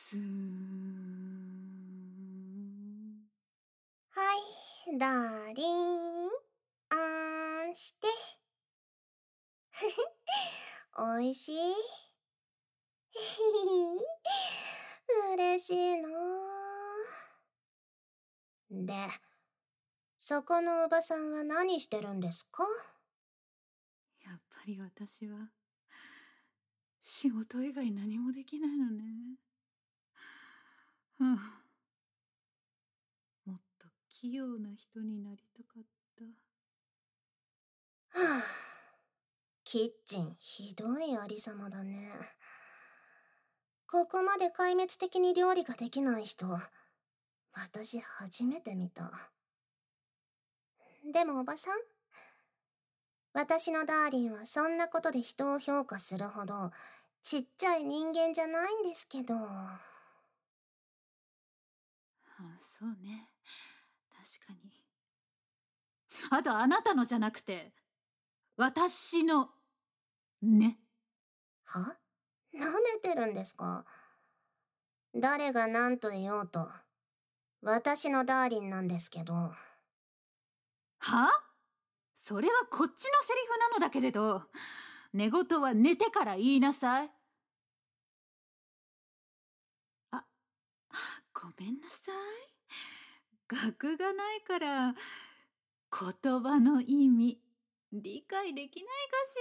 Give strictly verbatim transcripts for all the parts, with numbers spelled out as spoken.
すーん。 はい、ダーリン。あーんして。おいしい嬉しいなぁ。で、そこのおばさんは何してるんですか？ やっぱり私は仕事以外何もできないのね。はあ、もっと器用な人になりたかった。 はぁ、キッチンひどいありさまだね。ここまで壊滅的に料理ができない人、私初めて見た。でもおばさん、私のダーリンはそんなことで人を評価するほどちっちゃい人間じゃないんですけど。 あ、そうね。確かに。あとあなたのじゃなくて、私の、ね。 は？舐めてるんですか？誰が何と言おうと、私のダーリンなんですけど。 は？それはこっちのセリフなのだけれど、寝言は寝てから言いなさい。あ、ごめんなさい。学がないから、言葉の意味、理解できないかし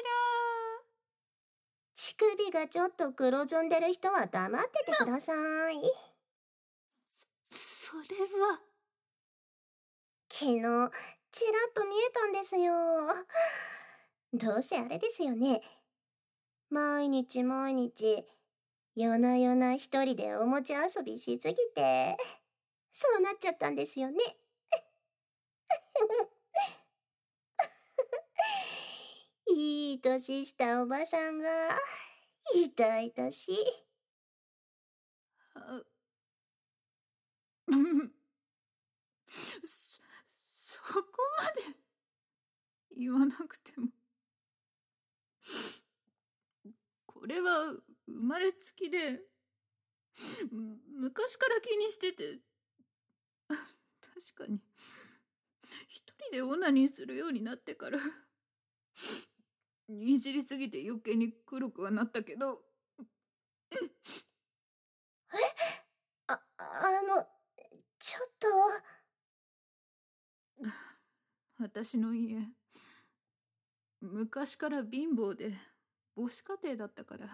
乳首がちょっと黒ずんでる人は黙っててください。 ら。そ、それは。 昨日、ちらっと見えたんですよ。どうせあれですよね。毎日毎日、夜な夜な一人でおもちゃ遊びしすぎて、そうなっちゃったんですよね。いい年したおばさんが、痛々しい。 あ、うんそ、そこまで言わなくても。これは生まれつきで、む昔から気にしてて、確かに、一人でオナニーするようになってから、いじりすぎて余計に黒くはなったけど、 え？あ、あの、ちょっと。 私の家、昔から貧乏で母子家庭だったから、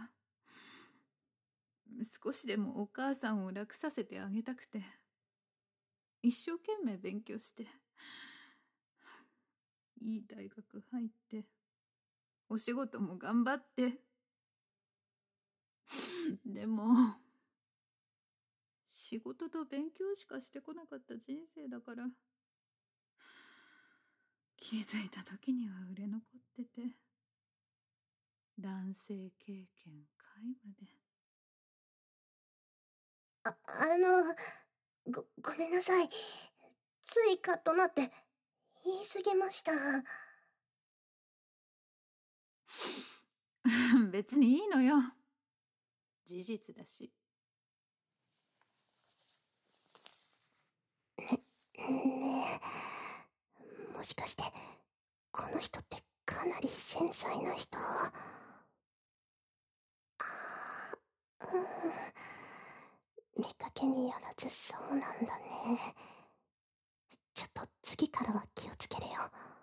少しでもお母さんを楽させてあげたくて、一生懸命勉強して、いい大学入って、お仕事も頑張って。でも、仕事と勉強しかしてこなかった人生だから、気づいた時には売れ残ってて、男性経験皆無で。 あ、あの、ご、ごめんなさい。ついカッとなって言い過ぎました。 別にいいのよ。事実だし。 ね、ねえ、もしかしてこの人ってかなり繊細な人？あー、うん、見かけによらずそうなんだね。ちょっと次からは気をつけるよ。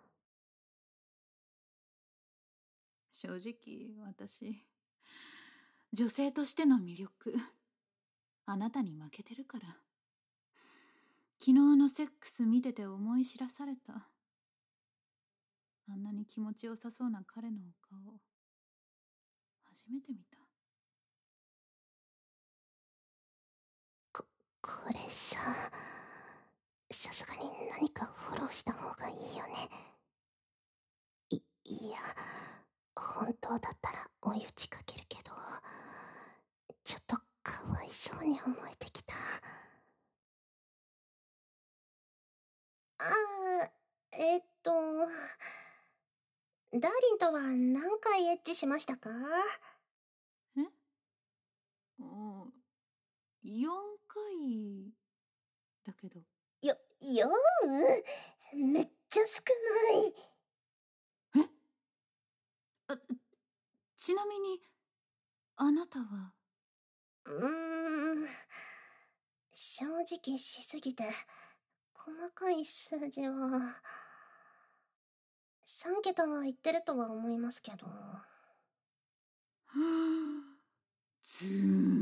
正直、私、女性としての魅力、あなたに負けてるから。昨日のセックス見てて思い知らされた。あんなに気持ちよさそうな彼のお顔、初めて見た。 こ、これさ、さすがに何かフォローした方がいいよね。い、いや、本当だったら追い打ちかけるけど、ちょっとかわいそうに思えてきた。あー、えっと、ダーリンとは何回エッチしましたか？ え？およんかいだけど。 よ、よん？めっちゃ少ない。 え？あ、ちなみに、あなたは？ うーん、正直しすぎて、細かい数字は、さん桁は言ってるとは思いますけど。 ズー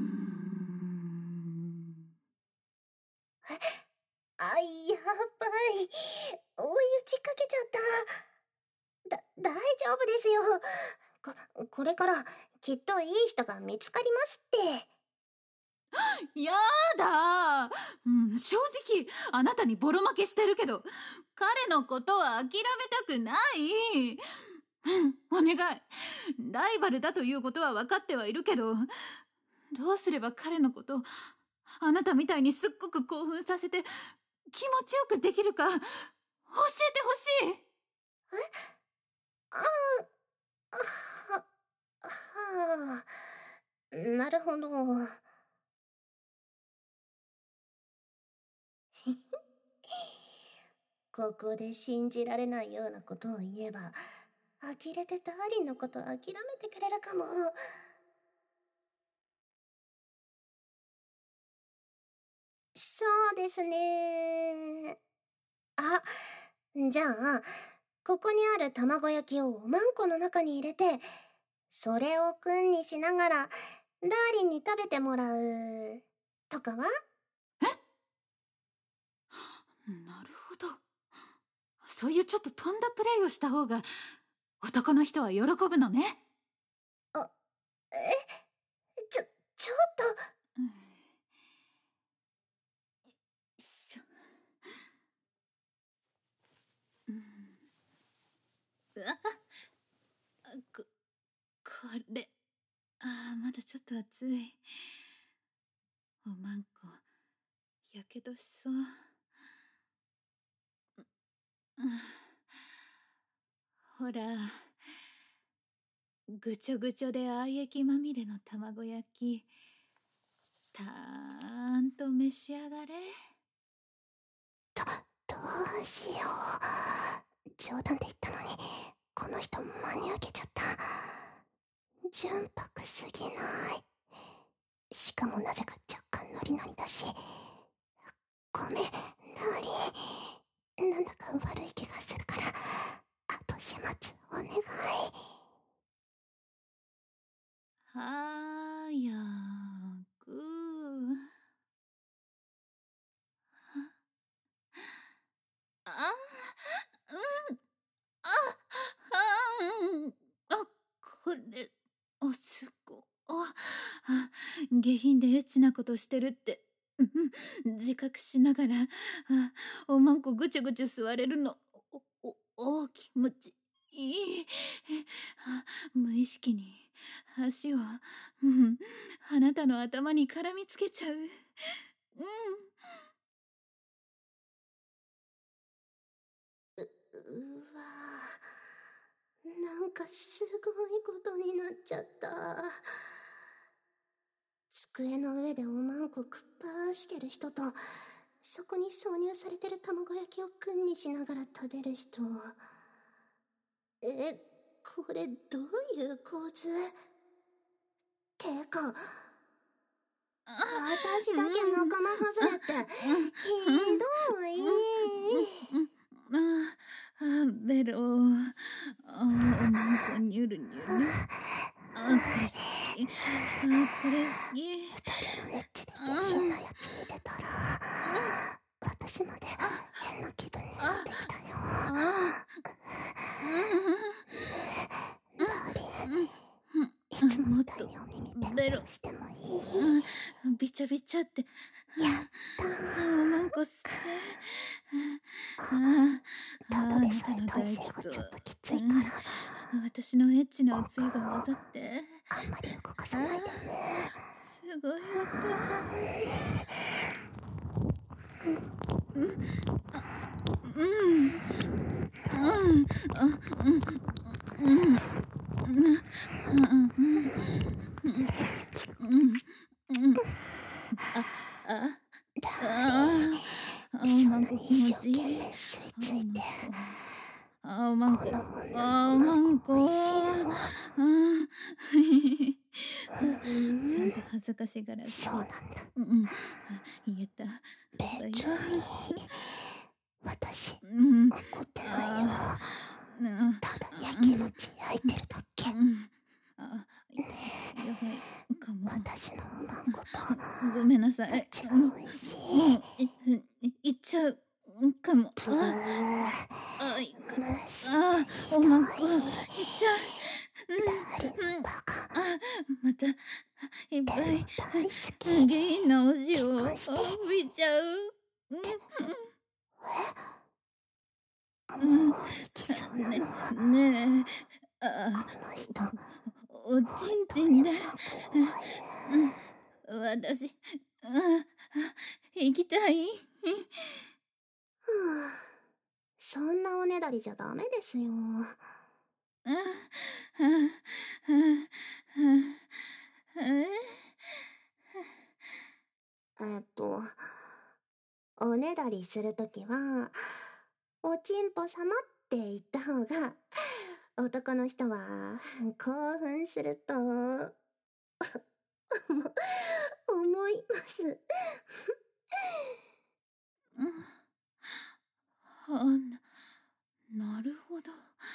ン。 え、あ、やばい。追い打ちかけちゃった。だ、大丈夫ですよ。こ、これからきっといい人が見つかりますって。 やだー、うん、正直あなたにボロ負けしてるけど、彼のことは諦めたくない。うん、お願い。ライバルだということは分かってはいるけど、どうすれば彼のことあなたみたいにすっごく興奮させて気持ちよくできるか教えてほしい。 え？ああ、は、はあ、なるほど。ここで信じられないようなことを言えば、呆れてダーリンのこと諦めてくれるかも。そうですね。あ、じゃあ、ここにある卵焼きをおまんこの中に入れて、それを君にしながら、ダーリンに食べてもらう、とかは？ え？なるほど。そういうちょっと飛んだプレイをした方が男の人は喜ぶのね。 あ、え？ちょ、ちょっと。 うん、しょ、うん、うわ、こ、これ、あー、まだちょっと熱い。おまんこ、やけどしそう。うん、ほら、ぐちょぐちょで愛液まみれの卵焼き、たーんと召し上がれ。 ど、どうしよう。冗談で言ったのに、この人真に受けちゃった。純白すぎない。しかもなぜか若干ノリノリだし。ごめん、ダーリン。なんだか悪い気がするから、後始末お願い。 はーやく。あ、うん、あ、あ、うん、あ、これ、あ、すご、あ、あ、下品でエッチなことしてるって、うん、自覚しながら、あ、おまんこぐちゅぐちゅ吸れるの、お、お、お、気持ちいい。あ、無意識に足を、うん、あなたの頭に絡みつけちゃう。うん。 う、うわぁ、なんかすごいことになっちゃった。机の上でおまんこくっぱーしてる人と、そこに挿入されてる卵焼きを君にしながら食べる人。え、これどういう構図？てか、私だけ仲間外れって、ひどい。 あ、ベロ、あ、おまんこにゅるにゅる。あ、これ好き。あ、これ好き。 二人のエッチで下品なやつ見てたら、私まで変な気分になってきたよ。ダーリン、いつもみたいにお耳ペロペロしてもいい？ びちゃびちゃって。 やったー。 おまんこ吸って。 ただでさえ体勢がちょっときついから、 私のエッチなおつゆが混ざって、 あんまり動かさないでね。 すごい音。うん、うん、うん、あ、うん、うん、うん、うん、うん、うん。 あ、あ、 だああ、 い、そんマンコなに一生気持ちいい。 懸命吸い付いて、 あ、マンコ。 このあ、 女のマンコ。 おまんこ美味しいの。 うん。 うーん、 ちゃんと恥ずかしがらずそうなんだ。 うんうん。言えた。 別に私うん。 怒ってないよ。 あーうんただやきもち焼いてるだけ。 うんあ、やばいかも。 私のおまんことごめんなさい。 どっちがうん美味しい？ もういいいっちゃうかも。 ブー、 あ、あ、いか虫あ、 ってひどい。 おまんこいっちゃう。 ダーリンうん、 バカ。 あ、またいっでもぱい大好き。 下品なお塩を結婚して吹いちゃう。 もうん、 う行きそうなね、 の。 ねえ、あ、 この人、 おちん本当ちんで、 におまんこ弱いね。 うん、私、うん行きたい。 ふぅ、そんなおねだりじゃダメですよ。 うんうんうんうんええっと、おねだりするときは、おちんぽ様って言った方が、男の人は興奮すると思います。 うんあな、なるほど。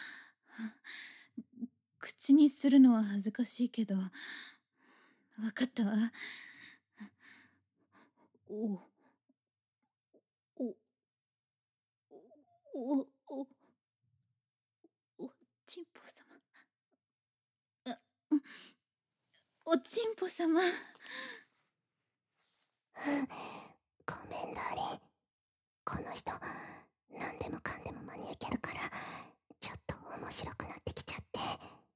口にするのは恥ずかしいけど、わかったわ。お、お、お、お、おちんぽ様。あ、うんおちんぽ様。 ごめんダーリン。この人、何でもかんでも真に受けるから、ちょっと面白くなってきちゃって。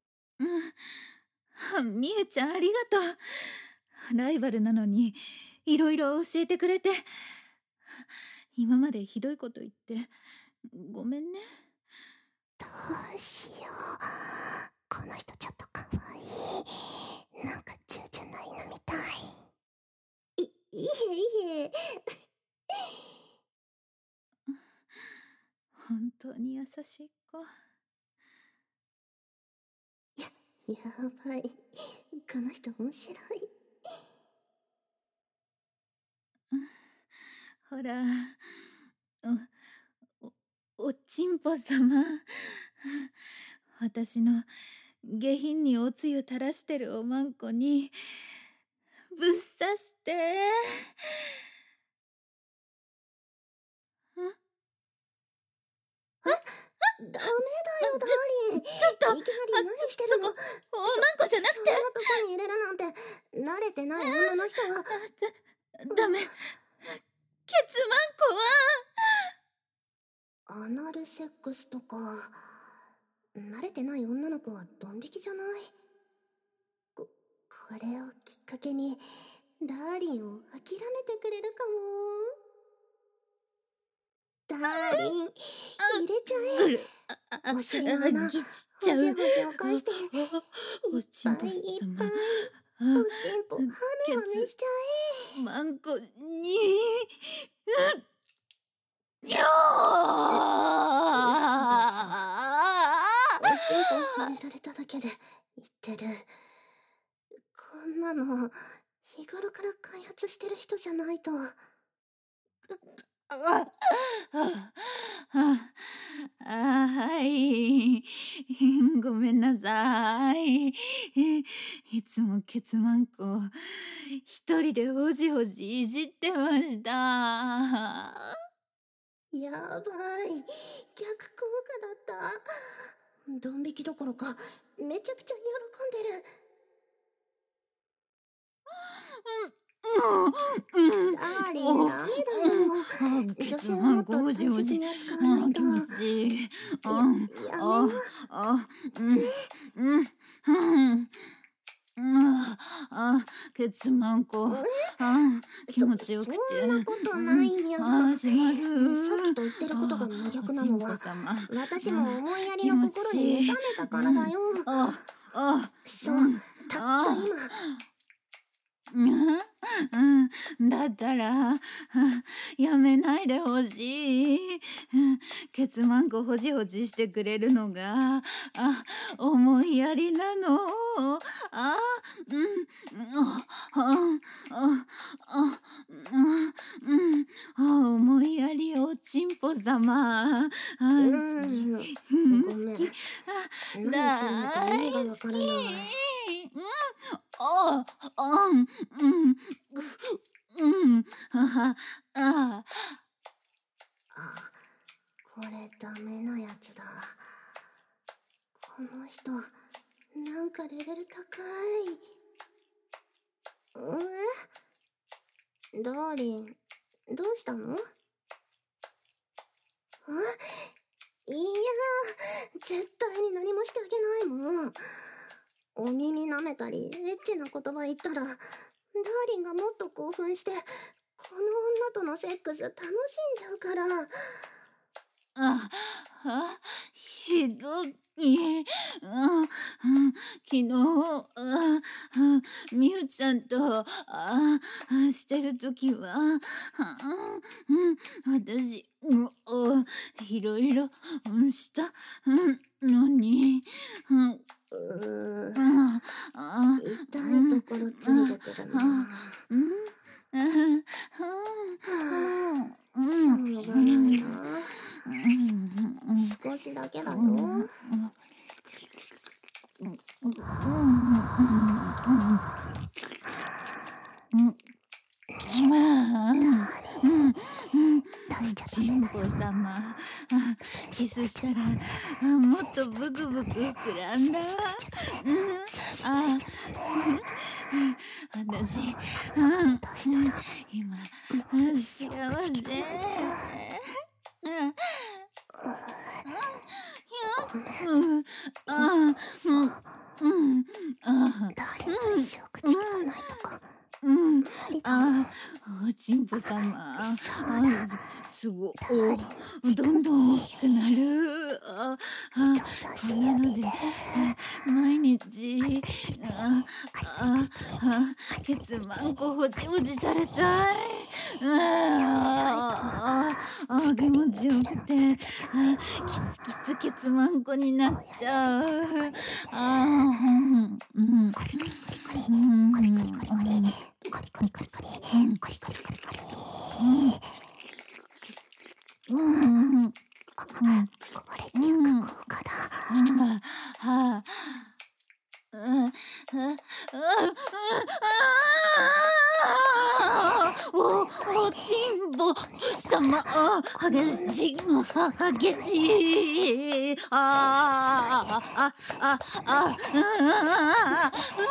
うん。みゆちゃんありがとう。ライバルなのに、いろいろ教えてくれて。今までひどいこと言って、ごめんね。 どうしよう。この人ちょっとかわいい。なんか従順な犬みたい。い、いえいえ。 本当に優しい子。 や、やばい。この人面白い。 ほら、お、お、おちんぽ様。私の下品におつゆ垂らしてるおまんこに、ぶっ刺して。 ダメだよ、ダーリン。 ちょっといきなり何してるの？ そこ、おまんこじゃなくて。 そんなとこに入れるなんて、慣れてない女の人は。 だ、ダメ。ケツマンコは。 アナルセックスとか、慣れてない女の子はドン引きじゃない？こ、これをきっかけに、ダーリンを諦めてくれるかも。ダーリン、入れちゃえ。お尻の穴、ほじほじを返して、いっぱいいっぱい、おちんぽ、はめはめしちゃえ。 マンコに、うっ、にょーおちんぽはめられただけで言ってる。こんなの、日頃から開発してる人じゃないと。 ああ、あ、はい。ごめんなさい。いつもケツマンコ、一人でほじほじいじってました。 やばい。逆効果だった。ドン引きどころか、めちゃくちゃ喜んでる。ダーリン、ダメだよ。女性をもっと大切に扱わないと。 気持ちいい。 や、やめよ。 あ、うん、うん、うん。ああ、ケツマンコ。あ気持ちよくて。 そんなことないよ。 あしまる。 さっきと言ってることが真逆なのは、私も思いやりの心に目覚めたからだよ。 あ、あ、 そう、たった今。 うん、 だったらやめないでほしい。ケツマンコほじほじしてくれるのがあ思いやりなの。あうんああああうんあ思いやりおちんぽさま。あうーん、 うんごめん。 好き。 何言ってるのか意味が大好き。 わからない。 うんああうんうんうんあああ、これダメなやつだ。この人、なんかレベル高い。うん？ダーリン、どうしたの？あ、いや、絶対に何もしてあげないもん。お耳舐めたり、エッチな言葉言ったら、ダーリンがもっと興奮して、この女とのセックス楽しんじゃうから。 ああひどい。うんうん、昨日あみゆちゃんとあしてるときは、うん、私うんいろいろうんしたのに、うんうーああ痛いところついてくるな。 うんうんしょうがないな。少しだけだよ。 チンポ様、キスしたらもっとブクブク膨らんだわ。あ私、今幸せ。うんあうんあ誰と一生口聞かないとか。 うんあおちんぽ様あすごおどんどん大きくなる。ああこんなので毎日あああケツマンコほじほじされたい。あああ気持ちよくてあキツキツケツマンコになっちゃう。あうんうんお、おちんぼ様、あ、激しい、激しい、ああ、あ、あ、あ、うん、あ、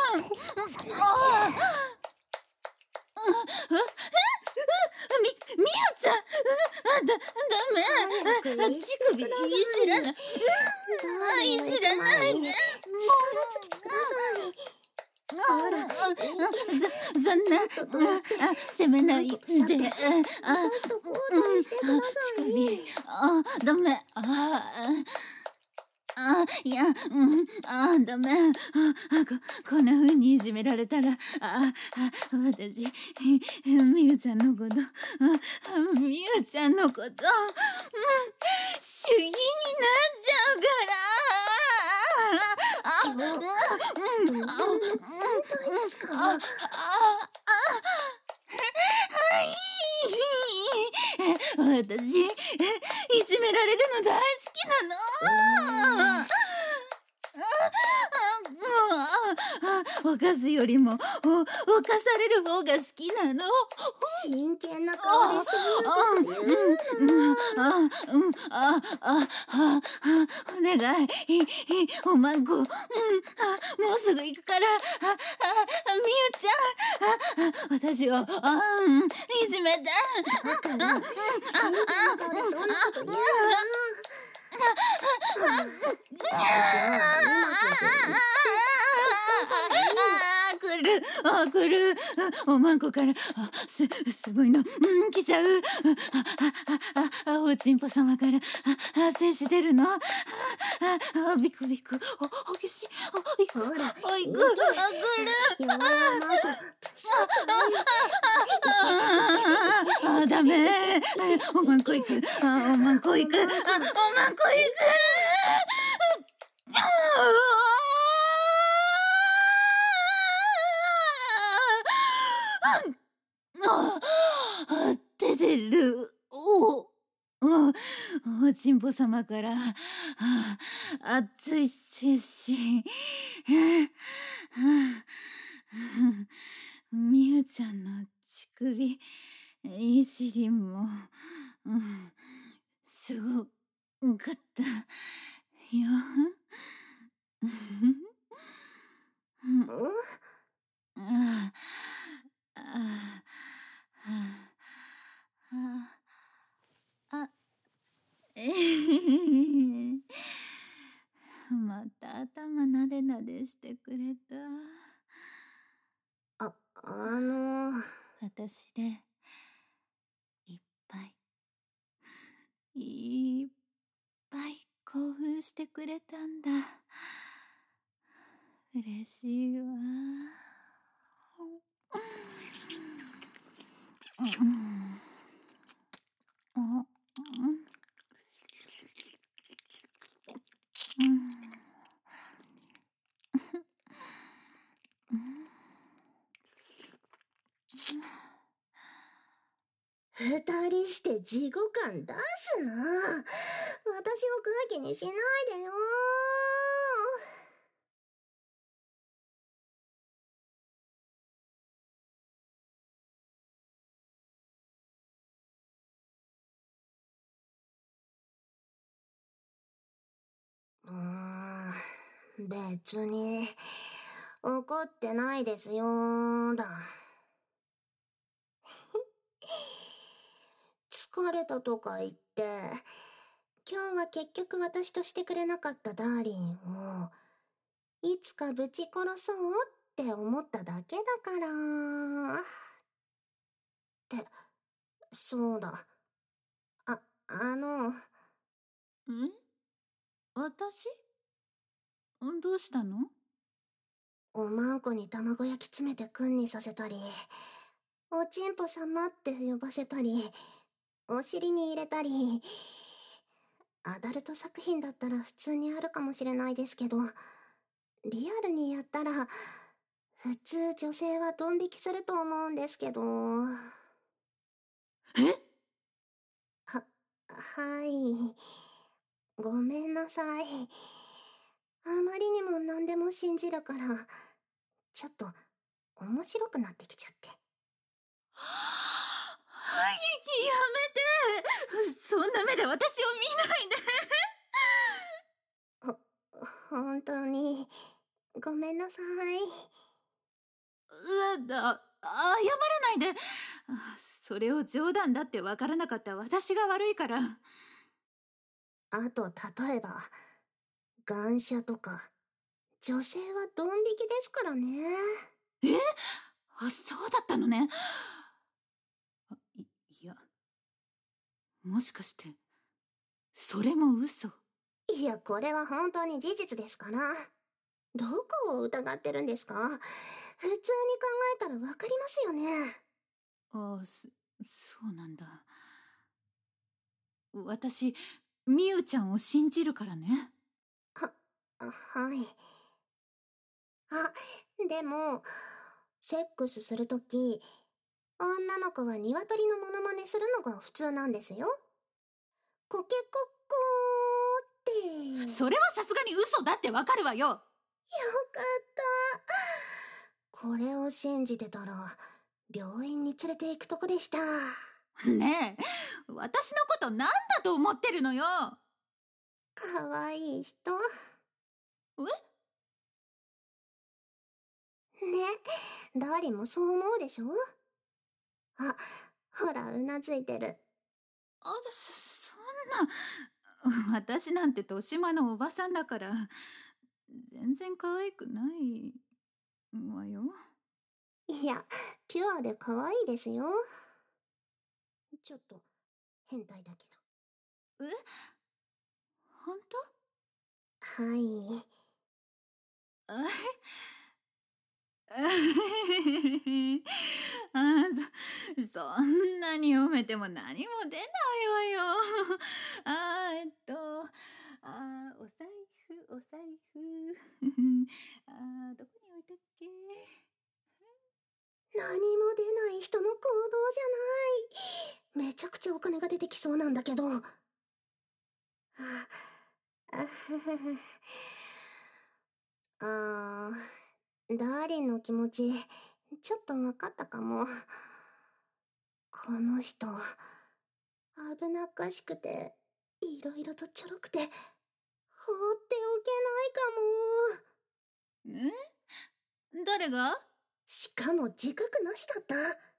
み、みゆちゃん、あ、だ、ダメ、乳首いじらない、いじらないで、 ほら、 そ、そんな、あ、責めないで、あ、うん、乳首、あ、ダメ、あ、あ、いや、うん、あ、ダメ、あ、こ、こんな風にいじめられたら、あ、あ、私、みゆちゃんのこと、あ、みゆちゃんのこと、うん、主義になっちゃうから、あ、 もう、 うん、 どういうことですか？ あ、あ、私、いじめられるの大好きなの。犯すよりもお犯される方が好きなの。 真剣な顔でそんなこと言うの。 あ、うん、あ、あ、あ、お願い、おまんこ、うん、あ、もうすぐ行くから、あ、あ、みゆちゃん、あ、私を、あ、うん、いじめて。 だから、真剣な顔でそんなこと言うの。じゃあ、今すぐ行って。 来る、あ、来る、おまんこから、あ、す、すごいの、うん、来ちゃう。あ、あ、あ、あ、おちんぽ様から、あ、あ、精子出るの。あ、あ、ビクビク、あ、激しい。あ、行く、 ほら、 あ、行く、 見て。 あ、来る。 弱いマンコ、消しちゃったね。 ダメ。おまんこ行く。あ、おまんこ行く。あ、おまんこ行く。あ、出てる。おお、おちんぽ様から、あ、熱い精子。みゆちゃんの乳首いじりも、うん、すごかったよ。 うんあああああえへまた頭なでなでしてくれた。 あ、あのー、 私でいっぱいいっぱい興奮してくれたんだ。嬉しいわ。うん、あ、うん、うん、うん。 二人して事後感出すな。私を空気にしないでよ。うーん、別に怒ってないですよーだ。疲れたとか言って、今日は結局私としてくれなかったダーリンを、いつかぶち殺そうって思っただけだから。って、そうだ。あ、あの、 ん？私？どうしたの？ おまんこに卵焼き詰めて君にさせたり、おちんぽ様って呼ばせたり、お尻に入れたり、アダルト作品だったら普通にあるかもしれないですけど、リアルにやったら、普通女性はドン引きすると思うんですけど。 え？ は、はい。ごめんなさい。あまりにも何でも信じるから、ちょっと面白くなってきちゃって。 はい、やめて。そんな目で私を見ないで。 ほ、本当に、ごめんなさい。 うだ、謝らないで。それを冗談だってわからなかった私が悪いから。 あと、例えば、ガンとか、女性はドン引きですからね。 え？あ、そうだったのね。い、いや、もしかして、それも嘘？ いや、これは本当に事実ですから。どこを疑ってるんですか？普通に考えたらわかりますよね。 ああ、そ、そうなんだ。私、みゆちゃんを信じるからね。 は、はい。あ、でも、セックスするとき、女の子は鶏のモノマネするのが普通なんですよ。コケコッコーって。 それはさすがに嘘だってわかるわよ。 よかった。これを信じてたら、病院に連れて行くとこでした。 ねえ、私のことなんだと思ってるのよ。 かわいい人。 え？ ね、ダーリンもそう思うでしょ？あ、ほら、うなずいてる。 あ、そ、そんな、私なんて年間のおばさんだから、全然可愛くないわよ。 いや、ピュアで可愛いですよ。ちょっと、変態だけえ？本ど。はい。 当？あ、そ、そんな何読めても何も出ないわよ。あー、えっと、あー、お財布、お財布。あー、どこに置いたっけ。 何も出ない人の行動じゃない。めちゃくちゃお金が出てきそうなんだけど。あああー、ダーリンの気持ち、ちょっと分かったかも。この人、危なっかしくて、いろいろとちょろくて、放っておけないかも。 ん誰が？ しかも自覚なしだった。